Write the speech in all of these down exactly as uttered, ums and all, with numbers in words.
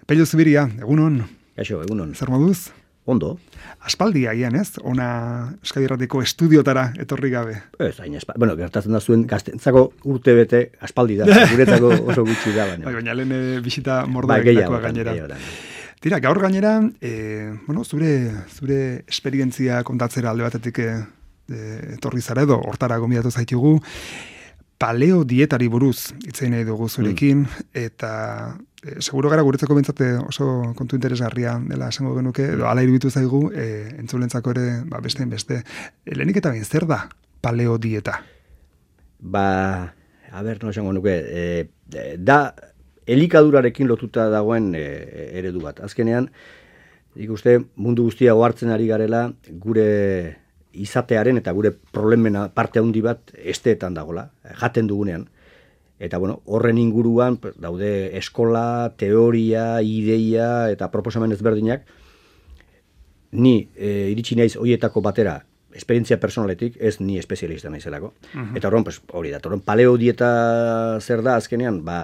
Pello Zubiria, egunon. Kaixo, egunon. Zer moduz? Ondo. Aspaldi agian, ez? Ona Euskadi Irratiko estudiotara etorri gabe. Ez, hain aspaldi. Bueno, gertatzen da zuen gaztentzako urte bete aspaldi da. Guretzako oso gutxi da. Baina, bai, baina lehen e, bisita mordoa ba, egitakoa gainera. Tira, gaur gainera, e, bueno, zure, zure esperientzia kontatzera alde batetik e, etorri zara edo, hortara gomidatu zaitugu. Paleo dietari buruz hitzein nahi dugu zurekin, mm. eta e, seguro gara guretzako bentsate oso kontu interesgarria dela esango genuke, edo ala iruditu zaigu, e, entzulentzako ere ba, beste beste. E, lehenik eta bain, zer da paleo dieta? Ba, a ber, no esango nuke, e, da elikadurarekin lotuta dagoen e, eredu bat. Azkenean, ikuste mundu guztia ohartzen ari garela, gure izatearen eta gure problemena parte handi bat esteetan dagola, jaten dugunean. Eta bueno, horren inguruan daude eskola, teoria, ideia eta proposamen ezberdinak. Ni e, iritsi naiz hoietako batera, esperientzia personaletik, ez ni espezialista naizelako. Uh-huh. Eta horren, pues, hori da, horren paleo dieta zer da azkenean, ba,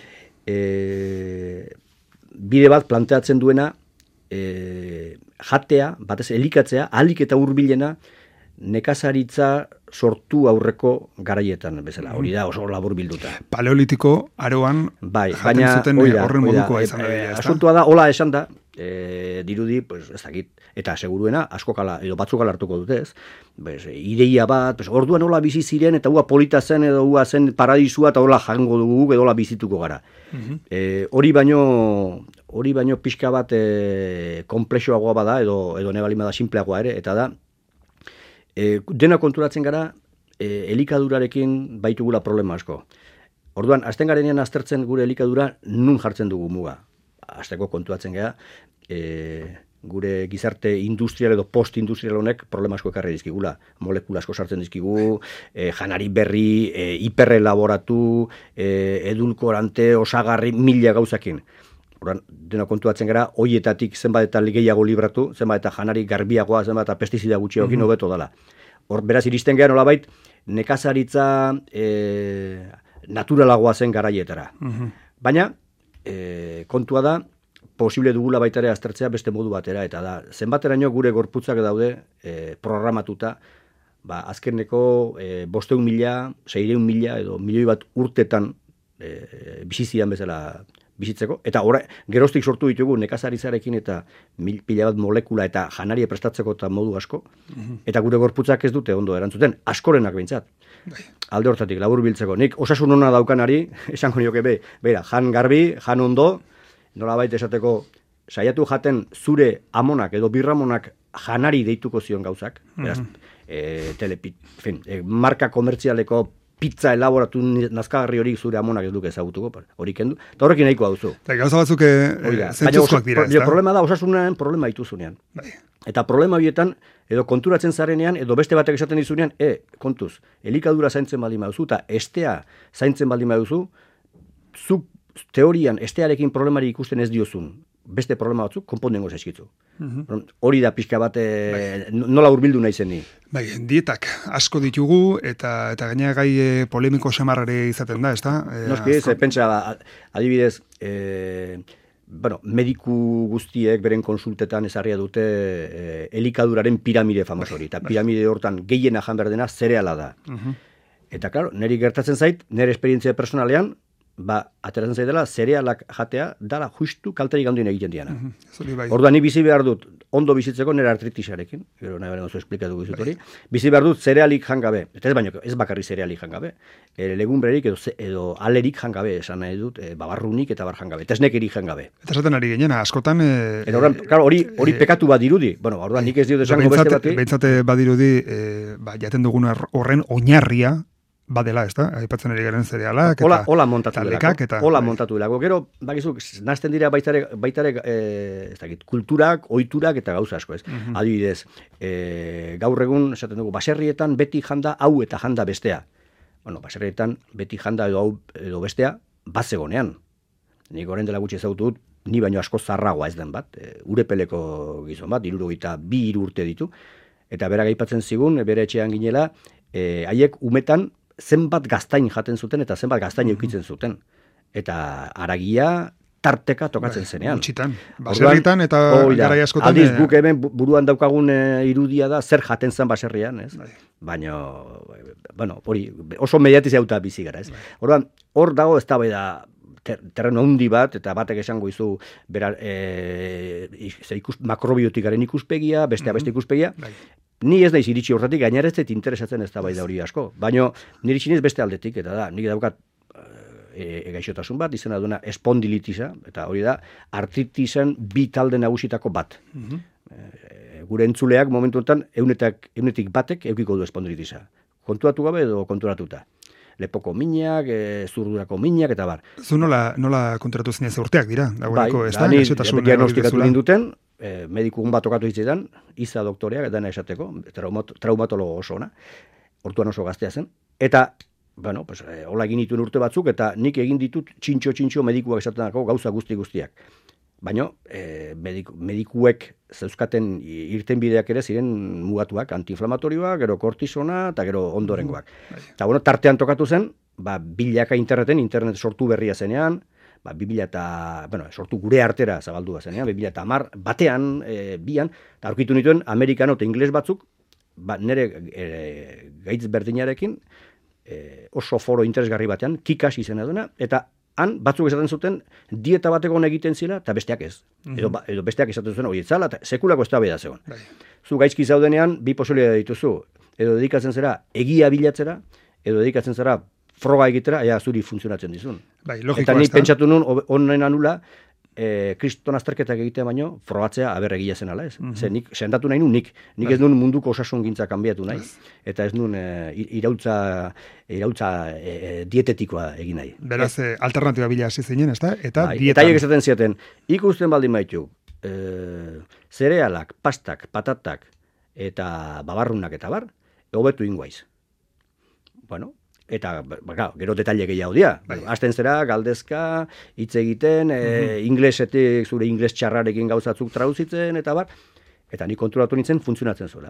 e, bide bat planteatzen duena, E, jatea, batez elikatzea, ahalik eta hurbilena nekazaritza sortu aurreko garaietan bezala. Hori da oso labur bilduta. Paleolitiko aroan bai, jaten baina, zuten oida, horren oida, modukoa e, izan e, da. Asuntua da, hola esan da, e, dirudi, pues, ez dakit, eta seguruena, asko kala, edo batzuk kala hartuko dute ez, bez, ideia bat, pues, orduan hola bizi ziren, eta hua polita zen, edo hua zen paradisua, eta hola jango dugu, edo hola bizituko gara. Uh-huh. E, hori baino, hori baino pixka bat e, komplexoagoa bada, edo, edo nebalima da simpleagoa ere, eta da, e, dena konturatzen gara, e, elikadurarekin baitugula problema asko. Orduan, azten garenean aztertzen gure elikadura, nun jartzen dugu muga. Azteko konturatzen gara, e, gure gizarte industrial edo post-industrial honek problema asko ekarri dizkigula. Molekula asko sartzen dizkigu, e, janari berri, e, hiperrelaboratu, e, edulkorante, osagarri, mila gauzakin. Horan, dena kontuatzen gara, hoietatik zenbat eta gehiago libratu, zenbat eta janari garbiagoa, zenbat eta pestizida gutxiokin mm-hmm. hobeto dela. Hor, beraz, iristen gara nolabait, nekazaritza e, naturalagoa zen garaietara. Mm-hmm. Baina, e, kontua da, posible dugula baita ere aztertzea beste modu batera, eta da, zenbateraino gure gorputzak daude e, programatuta, ba, azkeneko e, bosteun mila, seireun mila, edo milioi bat urtetan e, bizizian bezala bizitzeko, eta ora, geroztik sortu ditugu nekazaritzarekin eta mil, pila bat molekula eta janaria prestatzeko eta modu asko, mm-hmm. eta gure gorputzak ez dute ondo erantzuten, askorenak behintzat. Alde hortatik, labur biltzeko. Nik osasun ona daukanari, esango nioke be, bera, jan garbi, jan ondo, nolabait esateko, saiatu jaten zure amonak edo birramonak janari deituko zion gauzak, beraz, mm-hmm. e, telepit, fin, e, marka komertzialeko pizza elaboratu nazkagarri hori zure amonak ez duke ezagutuko, hori kendu, eta horrekin nahikoa duzu. Eta gauza batzuk e, zentzuzkoak dira, ez da? Problema da, osasunean problema dituzunean. Bai. Eta problema horietan, edo konturatzen zarenean, edo beste batek esaten dizunean, e, kontuz, elikadura zaintzen baldin baduzu, eta estea zaintzen baldin baduzu, zuk teorian estearekin problemari ikusten ez diozun, beste problema batzuk, konpondengo zaizkitzu. Mm-hmm. Hori da pixka bat, e, nola hurbildu nahi zen ni. Bai, dietak asko ditugu, eta eta gaina gai e, polemiko xamarrare izaten da, ez da? E, Noski ez, pentsa, adibidez, e, bueno, mediku guztiek beren konsultetan ezarria dute e, elikaduraren piramide famoso hori, eta piramide hortan gehiena jan behar dena zereala da. Mm-hmm. Eta, klaro, niri gertatzen zait, nire esperientzia personalean, ba, ateratzen zaidela, zerealak jatea, dala justu kalterik handien egiten diana. Mm-hmm. Orduan, ni bizi behar dut, ondo bizitzeko nire artritisarekin, gero nahi baren oso esplikatu bizut hori, bizi behar dut zerealik jangabe, eta ez baino, ez bakarri zerealik jangabe, e, legumbrerik edo, edo alerik jangabe, esan nahi dut, e, babarrunik eta bar jangabe, eta esnekerik jangabe. Eta esaten ari genena, askotan... E, eta orduan, e, claro, hori, hori e, pekatu bat dirudi, bueno, orduan nik ez diot esango beste bati. Bentsate badirudi, e, ba, jaten dugun horren oinarria, badela, ez da? Aipatzen ari garen zerealak, eta... Hola, hola montatu delako. Eta, hola montatu delako. Gero, bakizuk, nazten dira baitare, baitare e, ez dakit, kulturak, ohiturak eta gauza asko, ez? Mm-hmm. Adibidez, e, gaur egun, esaten dugu, baserrietan beti janda hau eta janda bestea. Bueno, baserrietan beti janda edo hau edo bestea, bat zegonean. Nik orain dela gutxi ezagutu dut, ni baino asko zarragoa ez den bat, e, urepeleko gizon bat, hirurogeita bi hiru urte ditu, eta berak aipatzen zigun, bere etxean ginela, e, haiek umetan zenbat gaztain jaten zuten eta zenbat gaztain eukitzen zuten. Eta haragia, tarteka tokatzen zenean. Gutxitan, baserritan eta garai askotan. Aldiz, guk hemen buruan daukagun e, irudia da, zer jaten zen baserrian, ez? Bai. Baina, bueno, hori, oso mediatizauta bizi gara, ez? Bai. Orduan, hor dago ez da bai da, ter, terreno handi bat, eta batek esango izu, bera, e, ikus, makrobiotikaren ikuspegia, bestea beste ikuspegia, bai. Ni ez naiz iritsi hortatik, gainera ez dut interesatzen ez da bai da hori asko. Baina, nire txiniz beste aldetik, eta da, nik daukat E, gaixotasun bat, izena duena espondilitisa, eta hori da, artritisen bi talde nagusitako bat. Uh-huh. e, gure entzuleak momentu honetan, eunetak, eunetik batek eukiko du espondilitisa. Konturatu gabe edo konturatuta. Lepoko minak, e, zurdurako minak, eta bar. Zu nola, nola konturatu zinez urteak dira? Dagoeneko, bai, ez da? Ni diagnostikatu ninduten, e, medikun bat okatu hitzetan, iza doktoreak, dena esateko, traumat, traumatologo oso ona, ortuan oso gaztea zen, eta bueno, pues, eh, hola egin dituen urte batzuk, eta nik egin ditut txintxo-txintxo medikuak esatenako gauza guzti guztiak. Baina, eh, mediku, medikuek zeuzkaten irten bideak ere ziren mugatuak, antiinflamatorioak, gero kortisona, eta gero ondorengoak. Eta, bueno, tartean tokatu zen, ba, bilaka interneten, internet sortu berria zenean, ba, bibila eta, bueno, sortu gure artera zabaldua zenean, bibila eta hamar, batean, e, bian, eta aurkitu nituen, amerikano eta ingles batzuk, ba, nire e, gaitz berdinarekin, E, oso foro interesgarri batean, kikas izena duena, eta han batzuk esaten zuten dieta bateko egiten zila, eta besteak ez. Mm-hmm. edo, edo besteak esaten zuten, hori etzala, eta sekulako ez da beda zegoen. Bai. Zu gaizki zaudenean, bi posibilitatea dituzu, edo dedikatzen zera egia bilatzera, edo dedikatzen zera froga egitera, ea zuri funtzionatzen dizun. Bai, logikoa, eta ni pentsatu nun, onen anula, E, kriston azterketak egitea baino, frogatzea aber egia zen ala ez. Mm-hmm. Ze nik, sendatu nahi nun nik, nik ez nun munduko osasun gintza kanbiatu nahi, yes. Eta ez nun e, irautza, irautza e, dietetikoa egin nahi. Beraz, e, alternatiba bila hasi zinen, ez da? Eta bai, dietan. Eta hiek esaten ziaten, ikusten baldin baitu, e, zerealak, pastak, patatak, eta babarrunak eta bar, hobetu ingoaiz. Bueno, eta ba, gero detaile gehiago dira. Bai. Azten zera, galdezka, hitz egiten, mm-hmm. e, inglesetik, zure ingles txarrarekin gauzatzuk trauzitzen, eta bar, eta ni konturatu nintzen funtzionatzen zuela.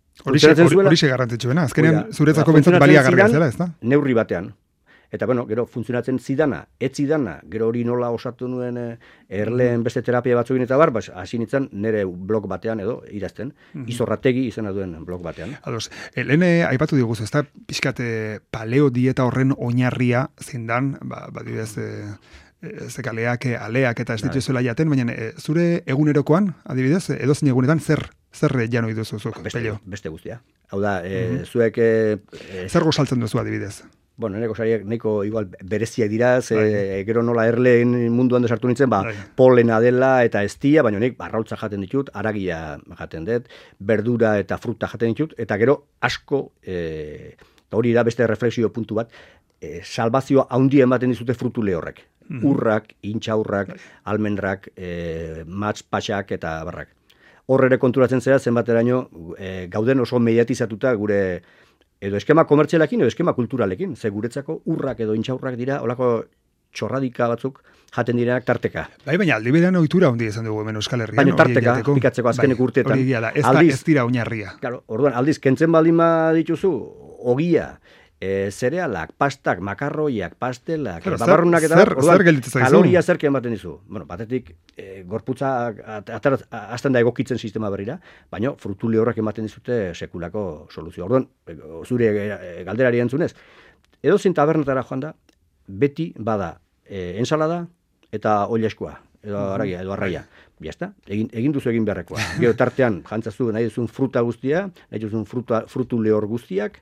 Horixe garrantzitsuena, azkenean zuretzako bentsat baliagarria zela, ez da? Neurri batean. Eta, bueno, gero funtzionatzen zidana, ez zidana, gero hori nola osatu nuen e, erleen beste terapia batzukin eta bar, hasi nintzen nire blog batean edo irazten, mm-hmm. Izorrategi izena duen blog batean. Ados, e, lehen aipatu diguz, ez da, pixkat paleo dieta horren oinarria zindan, ba, badibidez, e, zekaleak, aleak eta ez dituzuela jaten, baina e, zure egunerokoan, adibidez, edozein egunetan, zer zer jano iduzuzuk, beste, pelio? Beste guztia. Hau da, e, mm-hmm. zuek... E, zer gozaltzen duzu adibidez? Bueno, nire gozariak nahiko igual bereziak dira, ze, e, gero nola erleen munduan desartu nintzen, ba, polena dela eta estia, baina nik arrautza jaten ditut, aragia jaten dut, berdura eta fruta jaten ditut, eta gero asko, e, hori da beste reflexio puntu bat, e, salbazioa handia ematen dizute frutu lehorrek. Mm-hmm. Urrak, intxaurrak, almendrak, e, matz, patxak eta barrak. Horre konturatzen zera, zenbateraino, e, gauden oso mediatizatuta gure... edo eskema komertzialekin, edo eskema kulturalekin. Ze guretzako urrak edo intxaurrak dira, olako txorradika batzuk jaten direnak tarteka. Bai, baina aldi berean ohitura handi izan dugu hemen Euskal Herrian. Baina tarteka, pikatzeko azkenek bai, urteetan. Hori da, ez, aldiz, da, ez dira oinarria. Claro, orduan, aldiz, kentzen baldin dituzu, ogia, e, zerealak, pastak, makarroiak, pastelak, claro, babarrunak eta zer, orduan, zer gelditzen zaizu? Kaloria zer ematen dizu. Bueno, batetik, e, gorputza azten da egokitzen sistema berrira, baina frutu lehorrak ematen dizute sekulako soluzio. Orduan, zure galderari entzunez, edo zin tabernetara joan da, beti bada e, ensalada eta oileskoa, edo aragia, edo arraia. Biazta, egin, egin duzu egin beharrekoa. Gero tartean, jantzazu nahi duzun fruta guztia, nahi duzun fruta, frutu lehor guztiak,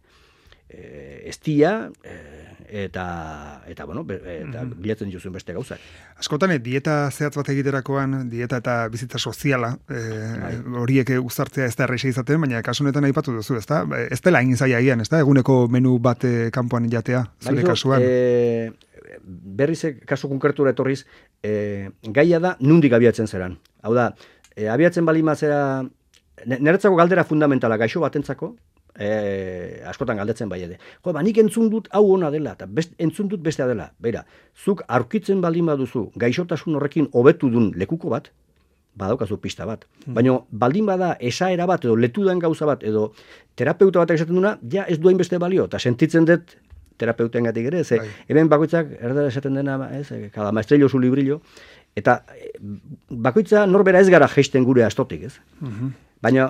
e, estia, e, eta, eta, bueno, be, eta mm-hmm. bilatzen dituzuen beste gauzak. Askotan, dieta zehatz bat egiterakoan, dieta eta bizitza soziala, e, horiek uzartzea ez da erreixa izaten, baina kasu honetan aipatu duzu, ez da? Ez dela egin zaila egian, ez da? Eguneko menu bat kanpoan jatea, zure Baizo, kasuan. E, berriz, kasu konkretura etorriz, e, gaia da nundik abiatzen zeran. Hau da, e, abiatzen balima zera, niretzako galdera fundamentala, gaixo batentzako, E, askotan galdetzen bai ede. Jo, ba, nik entzun dut hau ona dela, eta best, entzun dut bestea dela. Beira, zuk aurkitzen baldin baduzu, gaixotasun horrekin hobetu dun lekuko bat, badaukazu pista bat. Hmm. Baina baldin bada esaera bat, edo letudan gauza bat, edo terapeuta batek esaten duna, ja ez duain beste balio, eta sentitzen dut terapeuten gatik ere, ze, bai. Hemen bakoitzak, erdara esaten dena, ez, cada maestrello su librillo, Eta bakoitza norbera ez gara geisten gure astotik, ez? Uh-huh. Baina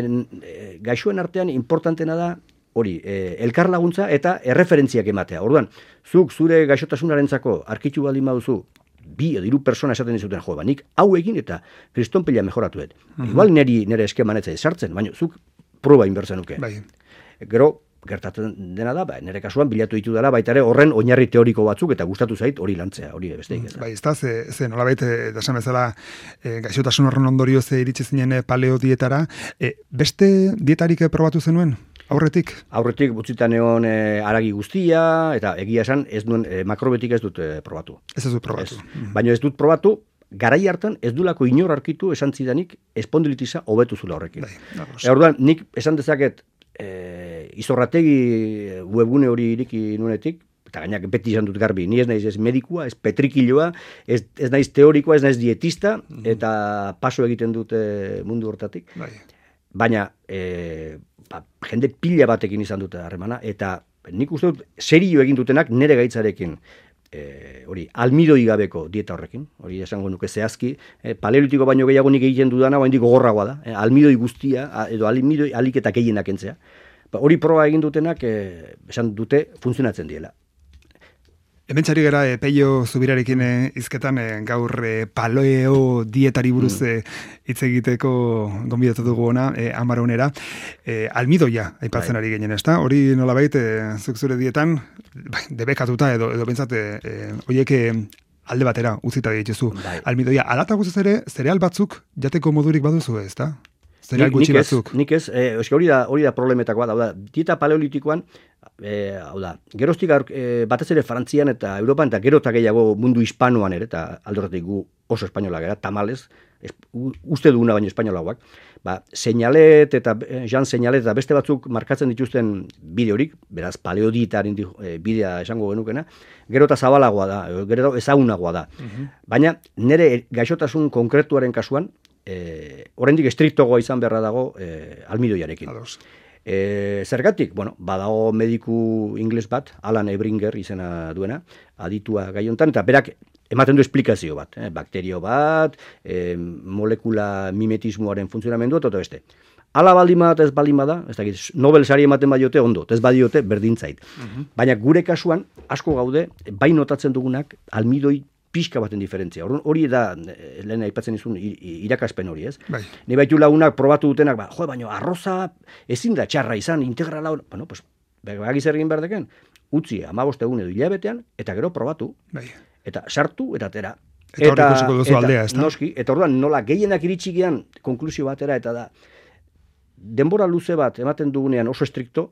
e, gaixoen artean importantena da hori, e, elkar laguntza eta erreferentziak ematea. Orduan, zuk zure gaixotasunarentzako arkitu baldin baduzu, bi edo hiru persona esaten dizuten, jo, ba, nik hau egin eta kristonpila mejoratuet. Uh-huh. Igual neri nere eskeman etzai sartzen, baina zuk proba inbertzen nuke. Bai. Gero, gertatzen dena da, ba, nire kasuan bilatu ditu dela, baita ere horren oinarri teoriko batzuk, eta gustatu zait hori lantzea, hori besteik ez da. Bai, ez da, ze, ze nolabait, esan bezala, e, gaixotasun horren ondorio ze iritsi zinen paleo dietara, e, beste dietarik probatu zenuen? Aurretik? Aurretik butzitan egon e, aragi guztia, eta egia esan, ez duen, e, makrobetik ez dut e, probatu. Ez ez dut probatu. Ez. Mm. Baina ez dut probatu, garai hartan ez dulako inor arkitu esan zidanik espondilitisa hobetu zula horrekin. Bai, e, orduan, nik esan dezaket, E, izorrategi webgune hori iriki nuenetik, eta gainak beti izan dut garbi, ni ez naiz ez medikua, ez petrikiloa, ez, ez naiz teorikoa, ez naiz dietista, mm-hmm. eta paso egiten dute mundu hortatik. Bai. Baina, e, ba, jende pila batekin izan dute harremana, eta nik uste dut serio egin dutenak nere gaitzarekin, E, hori, almidoi gabeko dieta horrekin, hori esango nuke zehazki, e, paleolitiko baino gehiago nik egiten dudana, oraindik gogorragoa da, e, almidoi guztia, a, edo almidoi aliketa gehienak entzea. Ba, hori proba egin dutenak, e, esan dute, funtzionatzen diela. Hementxari gara, e, Peio Zubirarekin e, izketan, e, gaur e, paleo dietari buruz hitz mm. egiteko gonbidatu dugu ona, e, amaronera. E, almidoia, aipatzen ari ginen, ezta? Hori nolabait, e, zuk zure dietan, bai, debekatuta edo, edo bentsat, e, oiek e, alde batera utzita dituzu. Bai. Almidoia, alata guztiz ere, zereal batzuk jateko modurik baduzu, ezta? Zereal gutxi batzuk. Nik ez, e, hori da, hori da problemetakoa da, dieta paleolitikoan, E, hau da, geroztik e, batez ere Frantzian eta Europan eta gero eta gehiago mundu hispanoan ere, eta aldorretik gu oso espainola gara, tamalez, es, uste duguna baino espainolagoak, ba, seinalet eta Jean Seinalet eta beste batzuk markatzen dituzten bide horik, beraz paleodietaren e, bidea esango genukena, gero eta zabalagoa da, gero ezagunagoa da. Uh-huh. Baina nire gaixotasun konkretuaren kasuan, e, oraindik estriktogoa izan beharra dago e, almidoiarekin. Ados. E, zergatik? Bueno, badago mediku ingles bat, Alan Ebringer izena duena, aditua gai hontan, eta berak ematen du esplikazio bat, eh? Bakterio bat, e, molekula mimetismoaren funtzionamendua, eta beste. Ala baldin bat ez baldin bada, ez dakit, Nobel sari ematen badiote ondo, ez badiote berdintzait. Uh-huh. Baina gure kasuan, asko gaude, bai notatzen dugunak, almidoi pixka baten diferentzia. Hori da, lehen aipatzen izun, irakaspen hori, ez? Bai. Ni baitu lagunak probatu dutenak, ba, jo, baina arroza ezin da txarra izan, integrala, bueno, pues, bagiz egin berdeken, utzi, amabost egun edo hilabetean, eta gero probatu. Bai. Eta sartu, eta tera. Eta hori ikusiko duzu aldea, ez da? Noski, eta orduan, nola gehienak iritsikian konklusio batera, eta da, denbora luze bat ematen dugunean oso estrikto,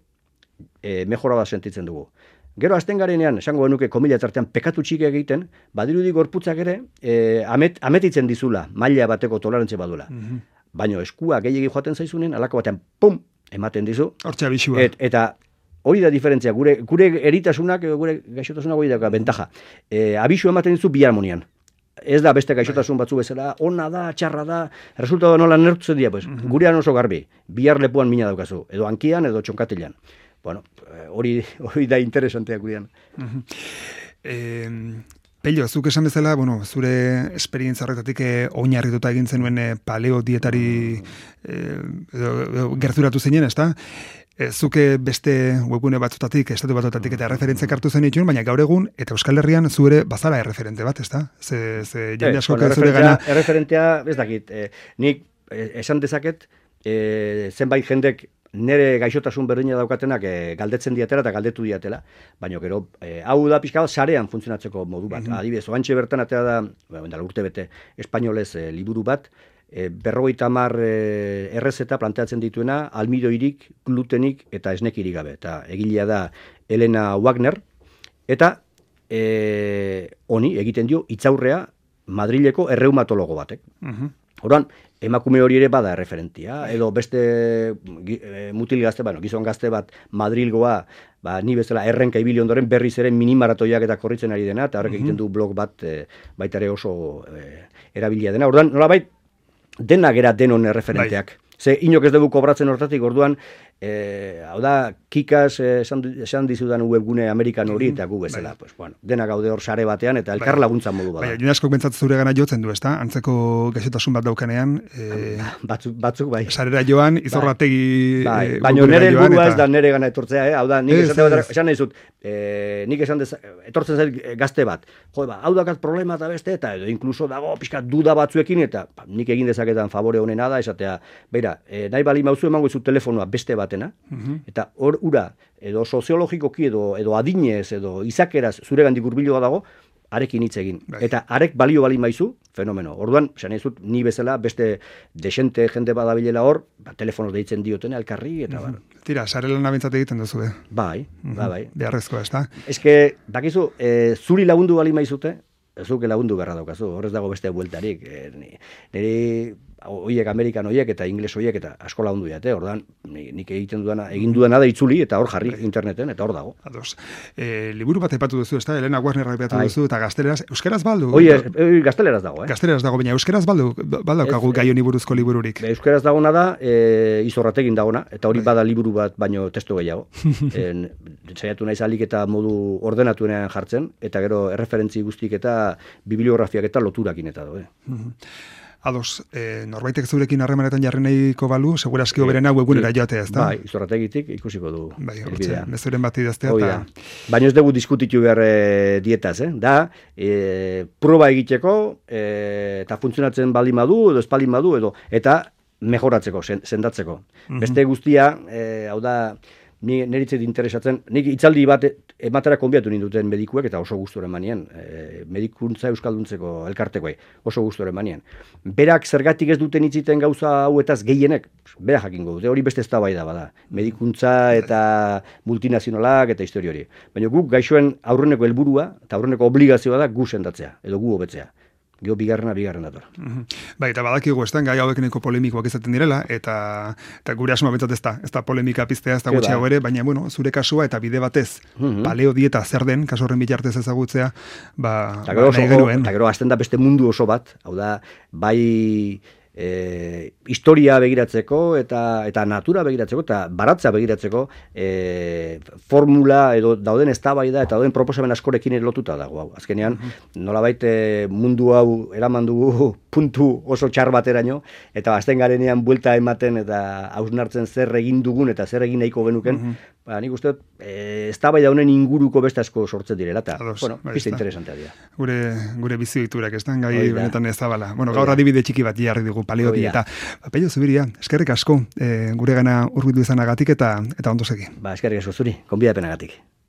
e, mejora bat sentitzen dugu. Gero azten garenean, esango genuke komila tartean pekatu txiki egiten, badirudi gorputzak ere e, amet, ametitzen dizula, maila bateko tolerantze badula. Mm-hmm. Baina eskua gehiagi joaten zaizunen, alako batean, pum, ematen dizu. Hortxe abisua. Et, eta hori da diferentzia, gure, gure eritasunak, gure gaixotasunak hori da bentaja. E, abisu ematen dizu bi harmonian. Ez da beste gaixotasun batzu bezala, ona da, txarra da, resultado nola nertutzen dira, pues, mm-hmm. gurean oso garbi, bihar lepuan mina daukazu, edo hankian, edo txonkatilan. Bueno, hori hori da interesantea gurean. Uh-huh. Eh, Pello, zuk esan bezala, bueno, zure esperientzia horretatik eh, oinarrituta egin zenuen eh, paleo dietari eh, edo, gerturatu zinen, ezta? Eh, zuke beste webgune batzutatik, estatu batzutatik eta referentziak hartu zen dituen, baina gaur egun eta Euskal Herrian zu ere bazara erreferente bat, ezta? Ze, ze jende asko eh, zure gana... Erreferentea, ez dakit, eh, nik eh, esan dezaket, eh, zenbait jendek nere gaixotasun berdina daukatenak e, galdetzen diatela eta galdetu diatela, baina gero, e, hau da pixka bat sarean funtzionatzeko modu bat. Mm-hmm. Adibidez, oantxe bertan atea da, bueno, urte bete, espainolez e, liburu bat, e, berrogeita hamar e, errezeta planteatzen dituena, almidoirik, glutenik eta esnekirik gabe. Eta egilea da Elena Wagner, eta e, honi egiten dio hitzaurrea Madrileko erreumatologo batek. Mm-hmm. Oran, emakume hori ere bada referentia, edo beste e, mutil gazte, bueno, gizon gazte bat Madrilgoa, ba, ni bezala errenka ibili ondoren berriz ere minimaratoiak eta korritzen ari dena, eta horrek egiten du blog bat e, baita ere oso e, erabilia dena. Orduan, nolabait, dena gera denon referenteak. Bai. Ze inok ez dugu kobratzen hortatik, orduan, E, hau da, kikas esan, esan dizudan webgune amerikan hori, eta gu bezala. Pues, bueno, dena gaude hor sare batean, eta elkar laguntza modu bada. Baina, june askok bentsat zure gana jotzen du, ezta? Antzeko gaixotasun bat daukanean. E, batzuk, batzuk, bai. Sarera joan, izorrategi... Bai, e, baina nire helburua ez da nire gana etortzea, eh? Hau da, nik esate bat, esan nahi zut, e, nik esan dez, etortzen zait gazte bat. Jo, ba, hau dakat problema eta beste, eta edo inkluso dago pixka duda batzuekin, eta ba, nik egin dezaketan favore honena da, esatea, beira, e, nahi bali mauzu emango izu telefonoa beste batena, uh-huh. Eta hor ura, edo soziologikoki, edo, edo adinez, edo izakeraz zure gandik urbiloa dago, arekin hitz egin. Bai. Eta arek balio bali maizu, fenomeno. Orduan, esan ez dut, ni bezala, beste desente jende badabilela hor, ba, telefonoz deitzen diotena, elkarri, eta uh-huh. bar. Tira, sarela nabentzat egiten duzu, eh? Bai, uh-huh. bai, bai. Beharrezkoa, ez da? Ez que, bakizu, e, zuri lagundu bali maizute, ez duke lagundu beharra daukazu, horrez dago beste bueltarik. E, niri, oiek Amerikan oiek eta ingles oiek eta asko lagundu diate, ordan nik egiten dudana, egin dudana da itzuli eta hor jarri interneten eta hor dago. Ados. Eh, liburu bat aipatu duzu, ezta? Elena Warner aipatu duzu eta gazteleraz, euskaraz baldu. Oie, gazteleraz dago, eh. Gazteleraz dago, baina euskaraz baldu, baldaukagu gai honi buruzko libururik. Euskaraz dagona da, e, izorrategin dagona, eta hori bada liburu bat baino testu gehiago. en, saiatu naiz alik eta modu ordenatuenean jartzen, eta gero erreferentzi guztik eta bibliografiak eta loturakin eta do, eh. Ados, eh, norbaitek zurekin harremanetan jarri nahiko balu, seguraski hoberena webgunera joatea, ezta? Bai, izorrategitik ikusiko du. Bai, hortxe, mezuren bat idaztea. Eta... Baina ez dugu diskutitu behar e, dietaz, eh? Da, e, proba egiteko, e, eta funtzionatzen baldin badu, edo ez baldin badu, edo, eta mejoratzeko, sendatzeko. Mm-hmm. Beste guztia, e, hau da, ni neritzet interesatzen, nik itzaldi bat ematera konbiatu ninduten medikuek eta oso gusturen manien, e, medikuntza euskalduntzeko elkartekoei, oso gusturen manien. Berak zergatik ez duten itziten gauza hauetaz gehienek, bera jakingo dute, hori beste eztabaida bada, medikuntza eta multinazionalak eta histori hori. Baina guk gaixoen aurreneko helburua eta aurreneko obligazioa da gu sendatzea, edo gu hobetzea. Geo bigarrena, bigarren dator. Mm-hmm. Bai, eta badakigu estan gai hauek neko polemikoak izaten direla, eta, eta gure asma bentzat ez da, ez da polemika piztea, ez da gutxiago ere, baina, bueno, zure kasua eta bide batez, mm-hmm. paleo dieta zer den, kasu horren bitartez ezagutzea, ba, ba nahi genuen. Eta gero, azten da beste mundu oso bat, hau da, bai... E, historia begiratzeko eta eta natura begiratzeko eta baratza begiratzeko e, formula edo dauden eztabaida eta dauden proposamen askorekin lotuta dago hau. Azkenean mm-hmm. nolabait mundu hau eraman dugu puntu oso txar bateraino eta azten garenean buelta ematen eta hausnartzen zer egin dugun eta zer egin nahiko genuken. Mm-hmm. Ba, nik uste dut, e, eztabaida honen inguruko beste asko sortzen direla eta, Ados, bueno, bai, piste interesantea dira. Gure, gure biziturak, ez da, gai Oida. Benetan ez da bala. Bueno, gaur adibide txiki bat jarri dugu, paleo dieta. Ba, Pello Zubiria, eskerrik asko, e, gure gana urbildu izanagatik eta eta ondo segi. Ba, eskerrik asko zuri, konbidapenagatik.